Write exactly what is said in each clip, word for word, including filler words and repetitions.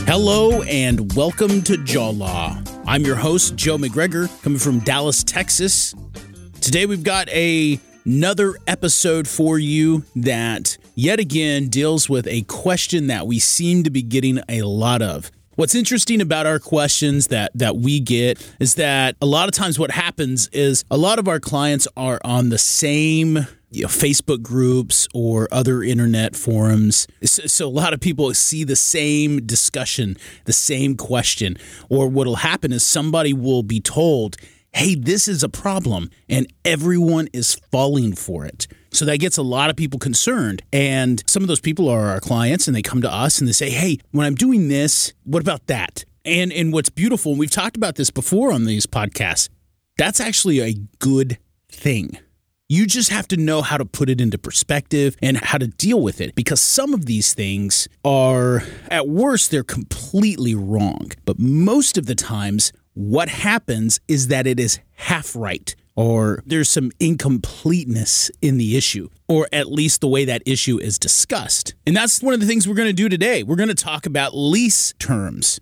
Hello and welcome to Jaw Law. I'm your host, Joe McGregor, coming from Dallas, Texas. Today we've got a, another episode for you that yet again deals with a question that we seem to be getting a lot of. What's interesting about our questions that, that we get is that a lot of times what happens is a lot of our clients are on the same you know, Facebook groups or other internet forums. So, so a lot of people see the same discussion, the same question. Or what will happen is somebody will be told, hey, this is a problem, and everyone is falling for it. So that gets a lot of people concerned. And some of those people are our clients, and they come to us and they say, hey, when I'm doing this, what about that? And and what's beautiful, and we've talked about this before on these podcasts, that's actually a good thing. You just have to know how to put it into perspective and how to deal with it, because some of these things are, at worst, they're completely wrong. But most of the times, what happens is that it is half right, or there's some incompleteness in the issue, or at least the way that issue is discussed. And that's one of the things we're going to do today. We're going to talk about lease terms.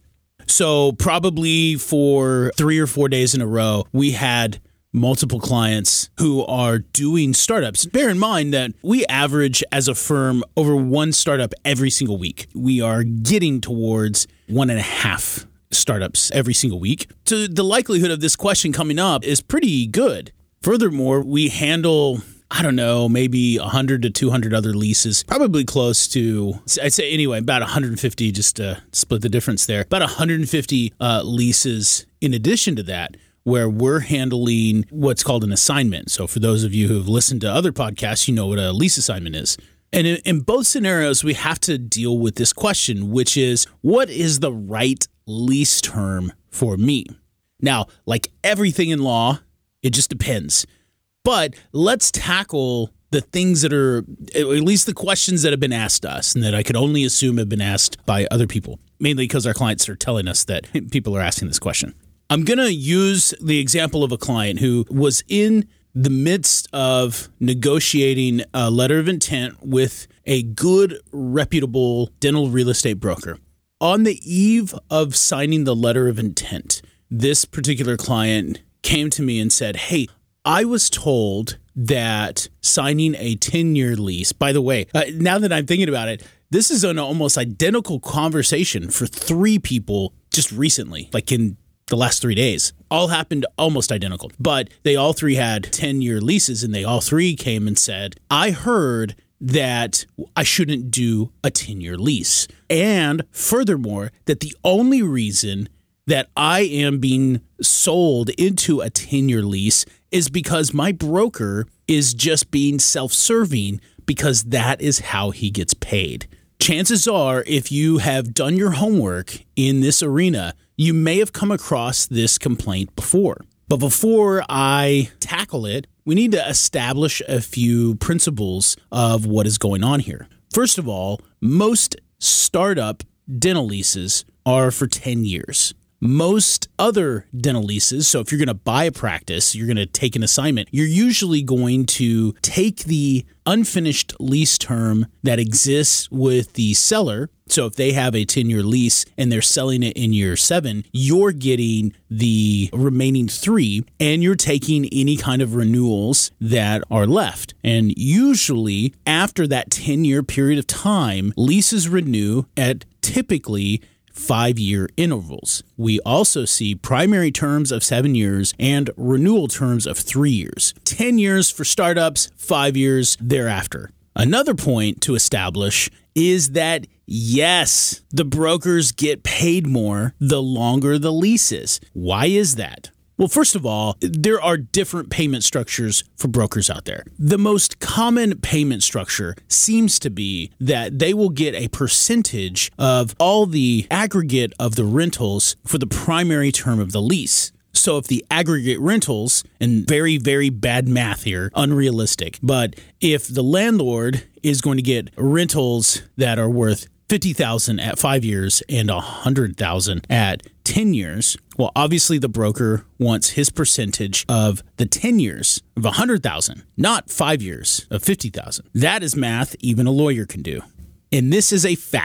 So probably for three or four days in a row, we had multiple clients who are doing startups. Bear in mind that we average as a firm over one startup every single week. We are getting towards one and a half startups every single week. So the likelihood of this question coming up is pretty good. Furthermore, we handle, I don't know, maybe one hundred to two hundred other leases, probably close to, I'd say anyway, about one hundred fifty, just to split the difference there, about one hundred fifty uh, leases in addition to that, where we're handling what's called an assignment. So for those of you who've listened to other podcasts, you know what a lease assignment is. And in, in both scenarios, we have to deal with this question, which is, what is the right lease term for me? Now, like everything in law, it just depends. But let's tackle the things that are, at least the questions that have been asked us and that I could only assume have been asked by other people, mainly because our clients are telling us that people are asking this question. I'm going to use the example of a client who was in the midst of negotiating a letter of intent with a good, reputable dental real estate broker. On the eve of signing the letter of intent, this particular client came to me and said, hey, I was told that signing a ten-year lease, by the way, uh, now that I'm thinking about it, this is an almost identical conversation for three people just recently, like in the last three days. All happened almost identical, but they all three had ten-year leases, and they all three came and said, I heard that I shouldn't do a ten-year lease. And furthermore, that the only reason that I am being sold into a ten-year lease is because my broker is just being self-serving, because that is how he gets paid. Chances are, if you have done your homework in this arena, you may have come across this complaint before. But before I tackle it, we need to establish a few principles of what is going on here. First of all, most startup dental leases are for ten years. Most other dental leases, so if you're going to buy a practice, you're going to take an assignment, you're usually going to take the unfinished lease term that exists with the seller. So if they have a ten-year lease and they're selling it in year seven, you're getting the remaining three, and you're taking any kind of renewals that are left. And usually after that ten-year period of time, leases renew at typically five-year intervals. We also see primary terms of seven years and renewal terms of three years. ten years for startups, five years thereafter. Another point to establish is that, yes, the brokers get paid more the longer the lease is. Why is that? Well, first of all, there are different payment structures for brokers out there. The most common payment structure seems to be that they will get a percentage of all the aggregate of the rentals for the primary term of the lease. So if the aggregate rentals, and very, very bad math here, unrealistic, but if the landlord is going to get rentals that are worth fifty thousand dollars at five years and one hundred thousand dollars at ten years, well, obviously the broker wants his percentage of the ten years of one hundred thousand dollars, not five years of fifty thousand dollars. That is math even a lawyer can do. And this is a fact.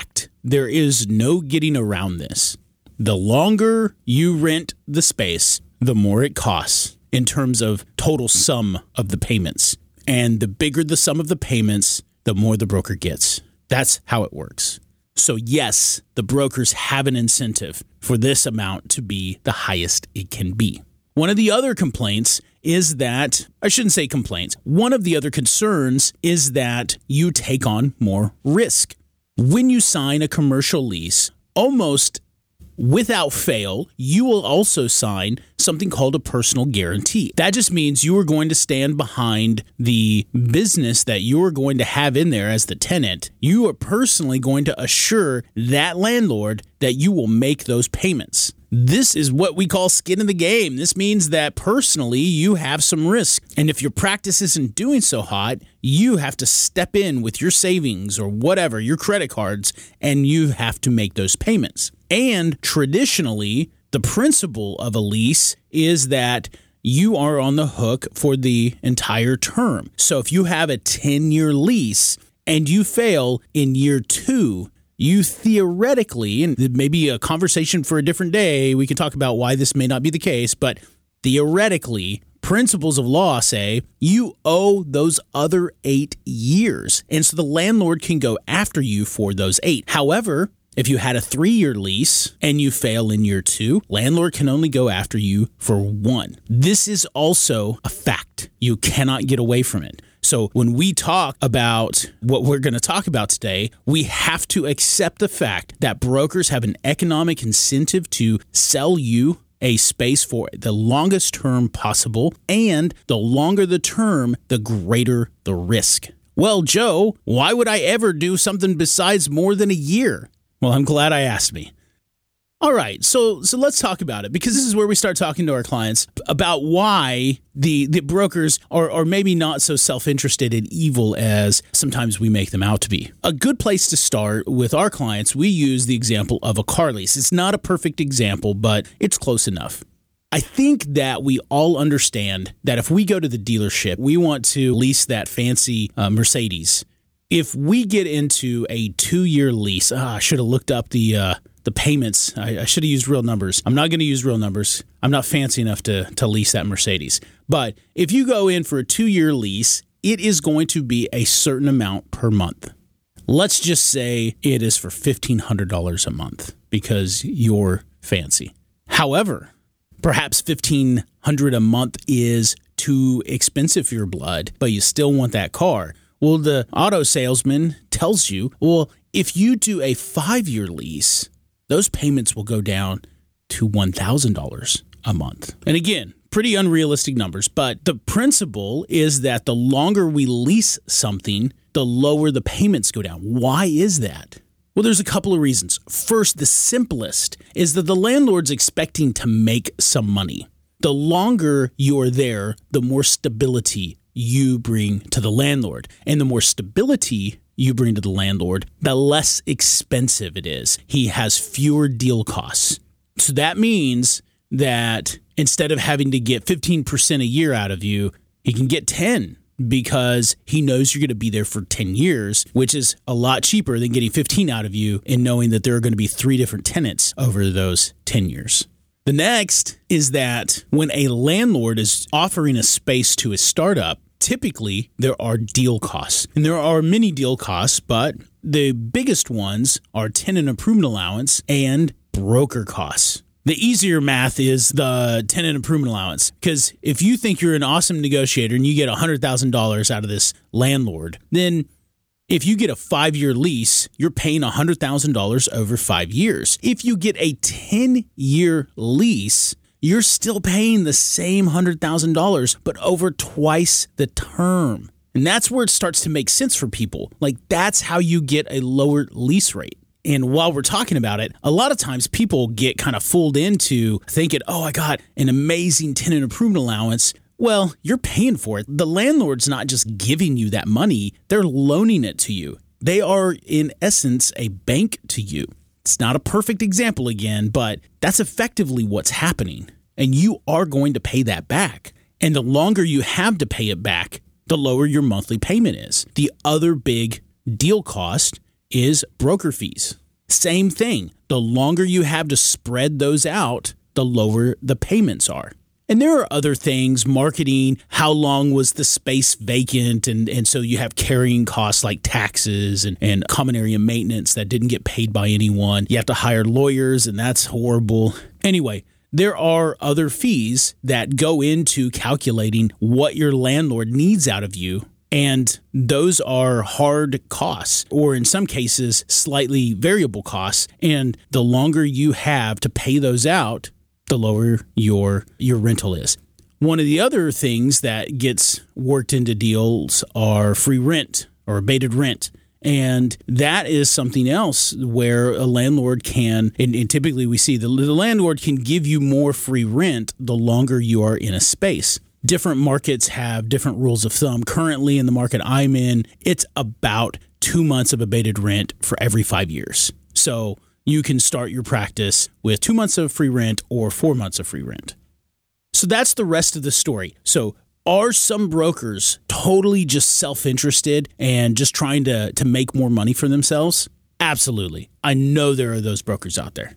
there is no getting around this. The longer you rent the space, the more it costs in terms of total sum of the payments. And the bigger the sum of the payments, the more the broker gets. That's how it works. So yes, the brokers have an incentive for this amount to be the highest it can be. One of the other complaints is that, I shouldn't say complaints, one of the other concerns is that you take on more risk. When you sign a commercial lease, almost without fail, you will also sign something called a personal guarantee. That just means you are going to stand behind the business that you are going to have in there as the tenant. You are personally going to assure that landlord that you will make those payments. This is what we call skin in the game. This means that personally you have some risk. And if your practice isn't doing so hot, you have to step in with your savings or whatever, your credit cards, and you have to make those payments. And traditionally, the principle of a lease is that you are on the hook for the entire term. So if you have a ten-year lease and you fail in year two, you theoretically, and maybe a conversation for a different day, we can talk about why this may not be the case, but theoretically, principles of law say you owe those other eight years. And so the landlord can go after you for those eight. However, if you had a three-year lease and you fail in year two, landlord can only go after you for one. This is also a fact. You cannot get away from it. So when we talk about what we're going to talk about today, we have to accept the fact that brokers have an economic incentive to sell you a space for the longest term possible, and the longer the term, the greater the risk. Well, Joe, why would I ever do something besides more than a year? Well, I'm glad I asked me. All right, so so let's talk about it, because this is where we start talking to our clients about why the, the brokers are, are maybe not so self-interested and evil as sometimes we make them out to be. A good place to start with our clients, we use the example of a car lease. It's not a perfect example, but it's close enough. I think that we all understand that if we go to the dealership, we want to lease that fancy uh, Mercedes. If we get into a two-year lease, ah, I should have looked up the uh, the payments. I, I should have used real numbers. I'm not going to use real numbers. I'm not fancy enough to, to lease that Mercedes. But if you go in for a two-year lease, it is going to be a certain amount per month. Let's just say it is for fifteen hundred dollars a month because you're fancy. However, perhaps fifteen hundred dollars a month is too expensive for your blood, but you still want that car. Well, the auto salesman tells you, well, if you do a five-year lease, those payments will go down to one thousand dollars a month. And again, pretty unrealistic numbers, but the principle is that the longer we lease something, the lower the payments go down. Why is that? Well, there's a couple of reasons. First, the simplest is that the landlord's expecting to make some money. The longer you're there, the more stability you bring to the landlord. And the more stability you bring to the landlord, the less expensive it is. He has fewer deal costs. So that means that instead of having to get fifteen percent a year out of you, he can get ten because he knows you're going to be there for ten years, which is a lot cheaper than getting fifteen out of you and knowing that there are going to be three different tenants over those ten years. The next is that when a landlord is offering a space to a startup, typically there are deal costs. And there are many deal costs, but the biggest ones are tenant improvement allowance and broker costs. The easier math is the tenant improvement allowance, because if you think you're an awesome negotiator and you get one hundred thousand dollars out of this landlord, then if you get a five-year lease, you're paying one hundred thousand dollars over five years. If you get a ten-year lease, you're still paying the same one hundred thousand dollars, but over twice the term. And that's where it starts to make sense for people. Like, that's how you get a lower lease rate. And while we're talking about it, a lot of times people get kind of fooled into thinking, oh, I got an amazing tenant improvement allowance. Well, you're paying for it. The landlord's not just giving you that money, they're loaning it to you. They are, in essence, a bank to you. It's not a perfect example again, but that's effectively what's happening. And you are going to pay that back. And the longer you have to pay it back, the lower your monthly payment is. The other big deal cost is broker fees. Same thing. The longer you have to spread those out, the lower the payments are. And there are other things, marketing, how long was the space vacant, and, and so you have carrying costs like taxes and, and common area maintenance that didn't get paid by anyone. You have to hire lawyers, and that's horrible. Anyway, there are other fees that go into calculating what your landlord needs out of you, and those are hard costs, or in some cases, slightly variable costs, and the longer you have to pay those out, the lower your your rental is. One of the other things that gets worked into deals are free rent or abated rent. And that is something else where a landlord can, and, and typically we see the, the landlord can give you more free rent the longer you are in a space. Different markets have different rules of thumb. Currently in the market I'm in, it's about two months of abated rent for every five years. So you can start your practice with two months of free rent or four months of free rent. So that's the rest of the story. So are some brokers totally just self-interested and just trying to, to make more money for themselves? Absolutely. I know there are those brokers out there.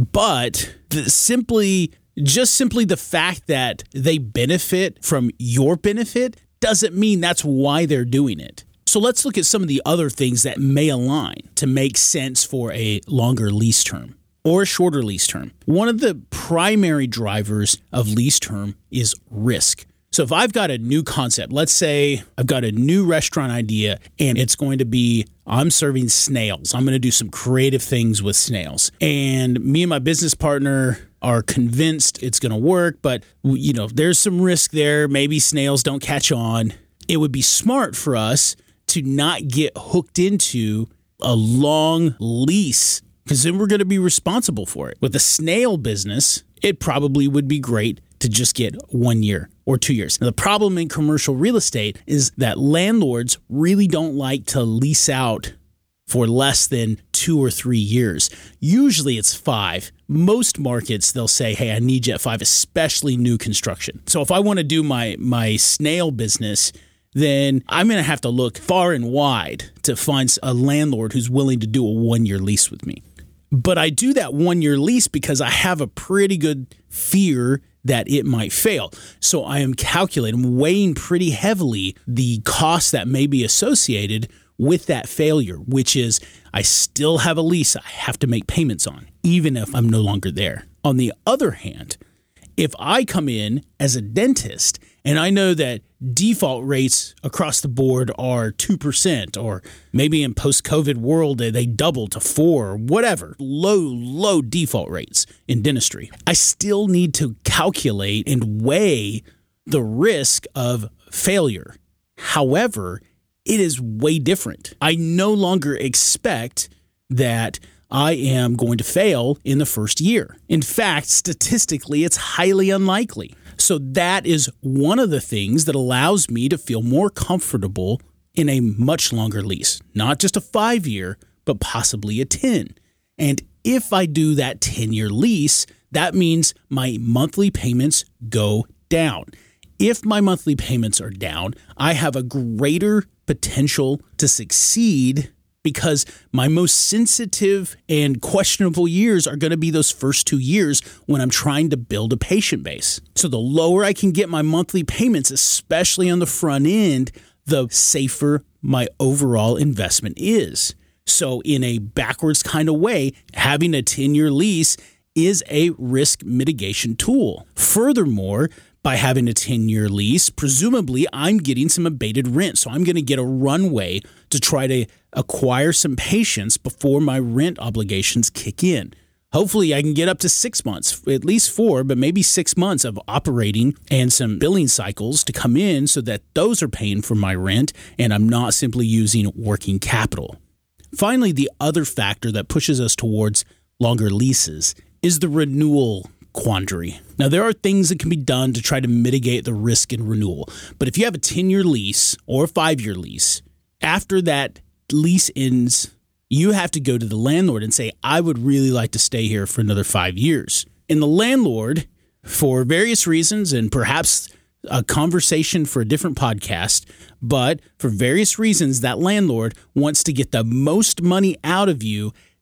But the, simply, just simply the fact that they benefit from your benefit doesn't mean that's why they're doing it. So let's look at some of the other things that may align to make sense for a longer lease term or a shorter lease term. One of the primary drivers of lease term is risk. So if I've got a new concept, let's say I've got a new restaurant idea and it's going to be, I'm serving snails. I'm going to do some creative things with snails. And me and my business partner are convinced it's going to work, but you know, there's some risk there. Maybe snails don't catch on. It would be smart for us to not get hooked into a long lease, because then we're going to be responsible for it. With the snail business, it probably would be great to just get one year or two years. Now, the problem in commercial real estate is that landlords really don't like to lease out for less than two or three years. Usually it's five. Most markets, they'll say, hey, I need you at five, especially new construction. So if I want to do my, my snail business, then I'm going to have to look far and wide to find a landlord who's willing to do a one-year lease with me. But I do that one-year lease because I have a pretty good fear that it might fail. So I am calculating, weighing pretty heavily the costs that may be associated with that failure, which is I still have a lease I have to make payments on, even if I'm no longer there. On the other hand, if I come in as a dentist and I know that default rates across the board are two percent, or maybe in post-COVID world, they double to four or whatever, low, low default rates in dentistry, I still need to calculate and weigh the risk of failure. However, it is way different. I no longer expect that I am going to fail in the first year. In fact, statistically, it's highly unlikely. So that is one of the things that allows me to feel more comfortable in a much longer lease, not just a five-year, but possibly a ten. And if I do that ten-year lease, that means my monthly payments go down. If my monthly payments are down, I have a greater potential to succeed because my most sensitive and questionable years are going to be those first two years when I'm trying to build a patient base. So the lower I can get my monthly payments, especially on the front end, the safer my overall investment is. So in a backwards kind of way, having a ten-year lease is a risk mitigation tool. Furthermore, by having a ten-year lease, presumably I'm getting some abated rent. So I'm going to get a runway to try to acquire some patients before my rent obligations kick in. Hopefully I can get up to six months, at least four, but maybe six months of operating and some billing cycles to come in so that those are paying for my rent and I'm not simply using working capital. Finally, the other factor that pushes us towards longer leases is the renewal quandary. Now, there are things that can be done to try to mitigate the risk in renewal. But if you have a ten-year lease or a five-year lease, after that lease ends, you have to go to the landlord and say, I would really like to stay here for another five years. And the landlord, for various reasons, and perhaps a conversation for a different podcast, but for various reasons, that landlord wants to get the most money out of you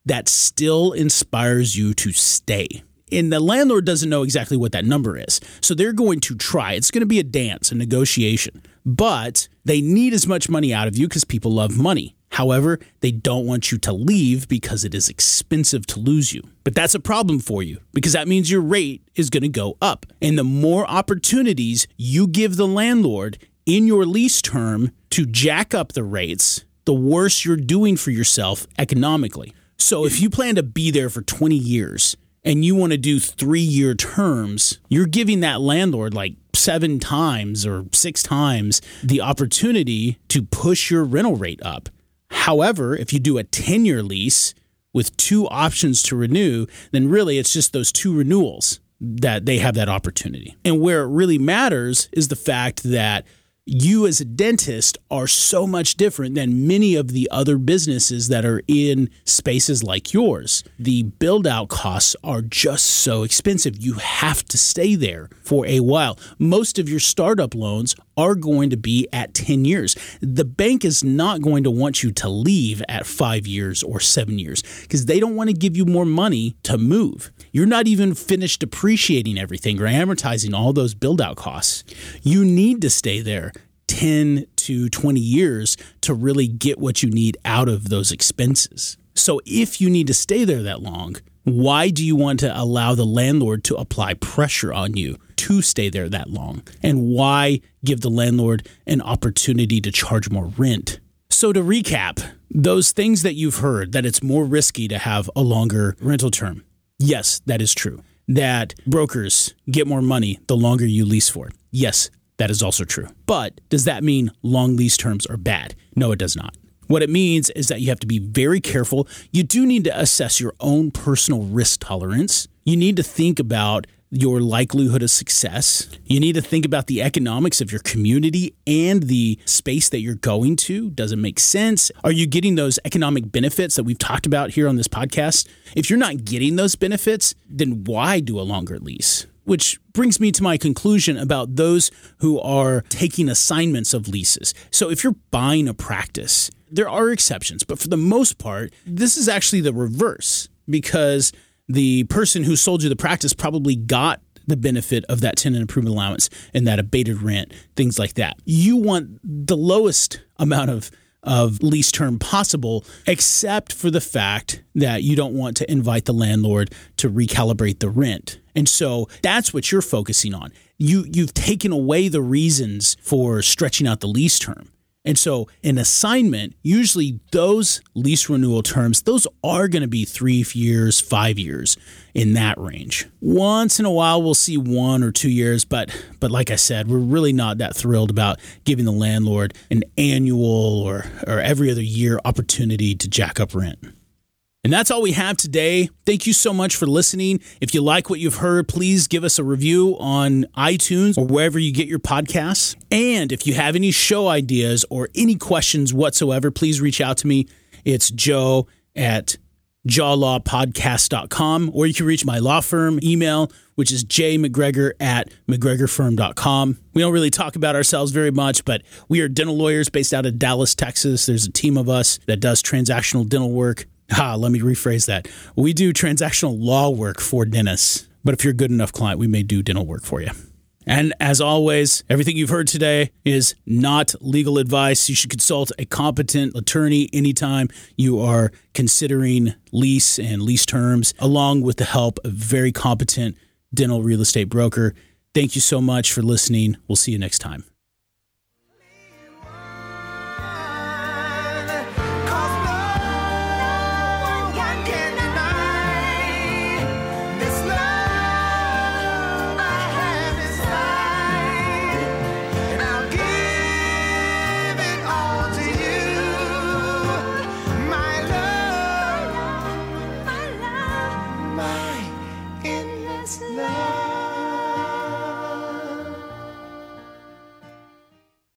that still inspires you to stay. And the landlord doesn't know exactly what that number is. So they're going to try. It's going to be a dance, a negotiation. But they need as much money out of you because people love money. However, they don't want you to leave because it is expensive to lose you. But that's a problem for you because that means your rate is going to go up. And the more opportunities you give the landlord in your lease term to jack up the rates, the worse you're doing for yourself economically. So if you plan to be there for twenty years and you want to do three-year terms, you're giving that landlord like seven times or six times the opportunity to push your rental rate up. However, if you do a ten-year lease with two options to renew, then really it's just those two renewals that they have that opportunity. And where it really matters is the fact that you as a dentist are so much different than many of the other businesses that are in spaces like yours. The build-out costs are just so expensive. You have to stay there for a while. Most of your startup loans are going to be at ten years. The bank is not going to want you to leave at five years or seven years because they don't want to give you more money to move. You're not even finished depreciating everything or amortizing all those build-out costs. You need to stay there ten to twenty years to really get what you need out of those expenses. So if you need to stay there that long, why do you want to allow the landlord to apply pressure on you to stay there that long? And why give the landlord an opportunity to charge more rent? So to recap, those things that you've heard, that it's more risky to have a longer rental term. Yes, that is true. That brokers get more money the longer you lease for. Yes, that is also true. But does that mean long lease terms are bad? No, it does not. What it means is that you have to be very careful. You do need to assess your own personal risk tolerance. You need to think about your likelihood of success. You need to think about the economics of your community and the space that you're going to. Does it make sense? Are you getting those economic benefits that we've talked about here on this podcast? If you're not getting those benefits, then why do a longer lease? Which brings me to my conclusion about those who are taking assignments of leases. So if you're buying a practice, there are exceptions, but for the most part, this is actually the reverse because the person who sold you the practice probably got the benefit of that tenant improvement allowance and that abated rent, things like that. You want the lowest amount of of lease term possible, except for the fact that you don't want to invite the landlord to recalibrate the rent. And so that's what you're focusing on. You, you've taken away the reasons for stretching out the lease term. And so an assignment, usually those lease renewal terms, those are going to be three years, five years in that range. Once in a while, we'll see one or two years. But but like I said, we're really not that thrilled about giving the landlord an annual or, or every other year opportunity to jack up rent. And that's all we have today. Thank you so much for listening. If you like what you've heard, please give us a review on iTunes or wherever you get your podcasts. And if you have any show ideas or any questions whatsoever, please reach out to me. It's Joe at jaw law podcast dot com, or you can reach my law firm email, which is j mcgregor at mcgregor firm dot com. We don't really talk about ourselves very much, but we are dental lawyers based out of Dallas, Texas. There's a team of us that does transactional dental work. Ah, let me rephrase that. We do transactional law work for dentists, but if you're a good enough client, we may do dental work for you. And as always, everything you've heard today is not legal advice. You should consult a competent attorney anytime you are considering lease and lease terms, along with the help of a very competent dental real estate broker. Thank you so much for listening. We'll see you next time.